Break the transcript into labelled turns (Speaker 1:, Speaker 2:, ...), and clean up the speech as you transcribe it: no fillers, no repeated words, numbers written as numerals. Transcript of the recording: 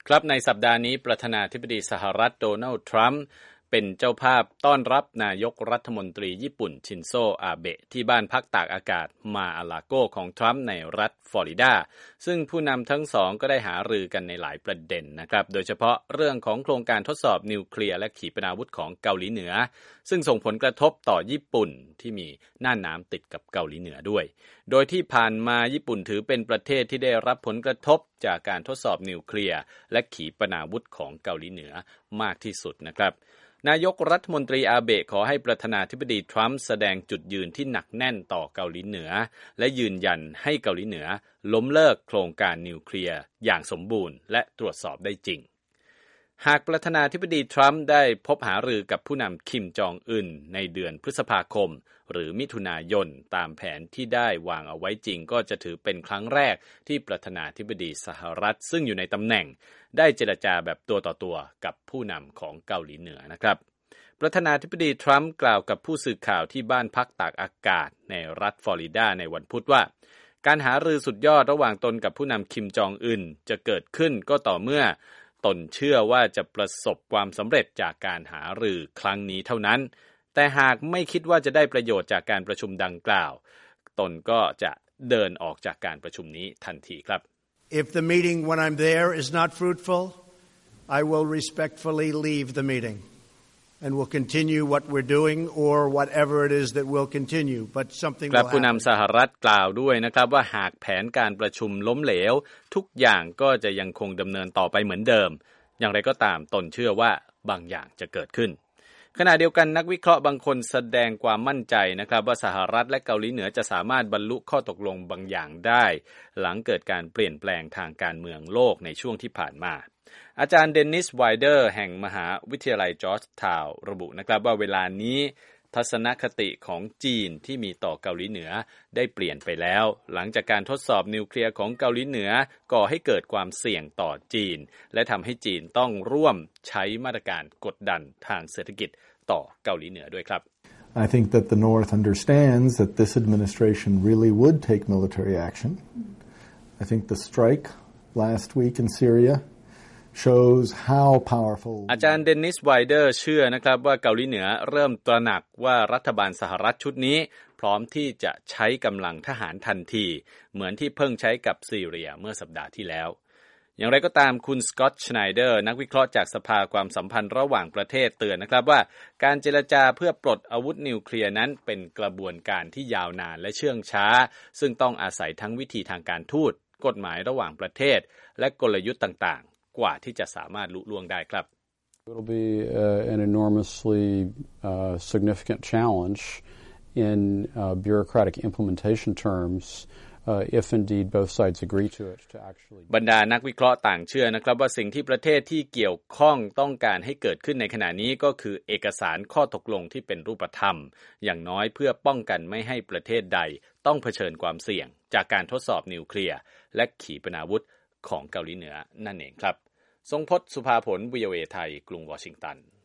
Speaker 1: ครับในสัปดาห์นี้ประธานาธิบดีสหรัฐโดนัลด์ทรัมป์เป็นเจ้าภาพต้อนรับนายกรัฐมนตรีญี่ปุ่นชินโซอาเบะที่บ้านพักตากอากาศมาอาลาโกของทรัมป์ในรัฐฟลอริดาซึ่งผู้นำทั้งสองก็ได้หารือกันในหลายประเด็นนะครับโดยเฉพาะเรื่องของโครงการทดสอบนิวเคลียร์และขีปนาวุธของเกาหลีเหนือซึ่งส่งผลกระทบต่อญี่ปุ่นที่มีน่านน้ำติดกับเกาหลีเหนือด้วยโดยที่ผ่านมาญี่ปุ่นถือเป็นประเทศที่ได้รับผลกระทบจากการทดสอบนิวเคลียร์และขีปนาวุธของเกาหลีเหนือมากที่สุดนะครับนายกรัฐมนตรีอาเบะขอให้ประธานาธิบดีทรัมป์แสดงจุดยืนที่หนักแน่นต่อเกาหลีเหนือและยืนยันให้เกาหลีเหนือล้มเลิกโครงการนิวเคลียร์อย่างสมบูรณ์และตรวจสอบได้จริงหากประธานาธิบดีทรัมป์ได้พบหารือกับผู้นำคิมจองอึนในเดือนพฤษภาคมหรือมิถุนายนตามแผนที่ได้วางเอาไว้จริงก็จะถือเป็นครั้งแรกที่ประธานาธิบดีสหรัฐซึ่งอยู่ในตำแหน่งได้เจรจาแบบตัวต่อตัวกับผู้นำของเกาหลีเหนือนะครับประธานาธิบดีทรัมป์กล่าวกับผู้สื่อข่าวที่บ้านพักตากอากาศในรัฐฟลอริดาในวันพุธว่าการหารือสุดยอดระหว่างตนกับผู้นำคิมจองอึนจะเกิดขึ้นก็ต่อเมื่อตนเชื่อว่าจะประสบความสำเร็จจากการหารือครั้งนี้เท่านั้นแต่หากไม่คิดว่าจะได้ประโยชน์จากการประชุมดังกล่าวตนก็จะเดินออกจากการประชุมนี้ทันทีครับ
Speaker 2: If the meeting when I'm there is not fruitful, I will respectfully leave the meeting.And we'll continue what we're doing or whatever it is that we'll continue. But something will happen.
Speaker 1: ผู้นำสหรัฐกล่าวด้วยนะครับว่าหากแผนการประชุมล้มเหลวทุกอย่างก็จะยังคงดำเนินต่อไปเหมือนเดิมอย่างไรก็ตามตนเชื่อว่าบางอย่างจะเกิดขึ้นขณะเดียวกันนักวิเคราะห์บางคนแสดงความมั่นใจนะครับว่าสหรัฐและเกาหลีเหนือจะสามารถบรรลุข้อตกลงบางอย่างได้หลังเกิดการเปลี่ยนแปลงทางการเมืองโลกในช่วงที่ผ่านมาอาจารย์เดนนิสไวเดอร์แห่งมหาวิทยาลัยจอร์จทาวน์ระบุนะครับว่าเวลานี้ทัศนคติของจีนที่มีต่อเกาหลีเหนือได้เปลี่ยนไปแล้วหลังจากการทดสอบนิวเคลียร์ของเกาหลีเหนือก่อให้เกิดความเสี่ยงต่อจีนและทำให้จีนต้องร่วมใช้มาตรการกดดันทางเศรษฐกิจต่อเกาหลีเหนือด้วยครับ
Speaker 3: I think that the North understands that this administration really would take military action. I think the strike last week in Syria.shows how powerful
Speaker 1: อาจารย์เดนนิสไวเดอร์เชื่อนะครับว่าเกาหลีเหนือเริ่มตระหนักว่ารัฐบาลสหรัฐชุดนี้พร้อมที่จะใช้กำลังทหารทันทีเหมือนที่เพิ่งใช้กับซีเรียเมื่อสัปดาห์ที่แล้วอย่างไรก็ตามคุณสกอตต์ชไนเดอร์นักวิเคราะห์จากสภาความสัมพันธ์ระหว่างประเทศเตือนนะครับว่าการเจรจาเพื่อปลดอาวุธนิวเคลียร์นั้นเป็นกระบวนการที่ยาวนานและเชื่องช้าซึ่งต้องอาศัยทั้งวิธีทางการทูตกฎหมายระหว่างประเทศและกลยุทธ์ต่างๆกว่าที่จะสามารถลุล่วงได้ครับ
Speaker 4: It'll be an enormously significant challenge in bureaucratic implementation terms.If indeed both sides agree to it to actually
Speaker 1: บรรดานักวิเคราะห์ต่างเชื่อนะครับว่าสิ่งที่ประเทศที่เกี่ยวข้องต้องการให้เกิดขึ้นในขณะนี้ก็คือเอกสารข้อตกลงที่เป็นรูปธรรมอย่างน้อยเพื่อป้องกันไม่ให้ประเทศใดต้องเผชิญความเสี่ยงจากการทดสอบนิวเคลียร์และขีปนาวุธของเกาหลีเหนือนั่นเองครับทรงพจน์ สุภาผล VOA ไทยกรุงวอชิงตัน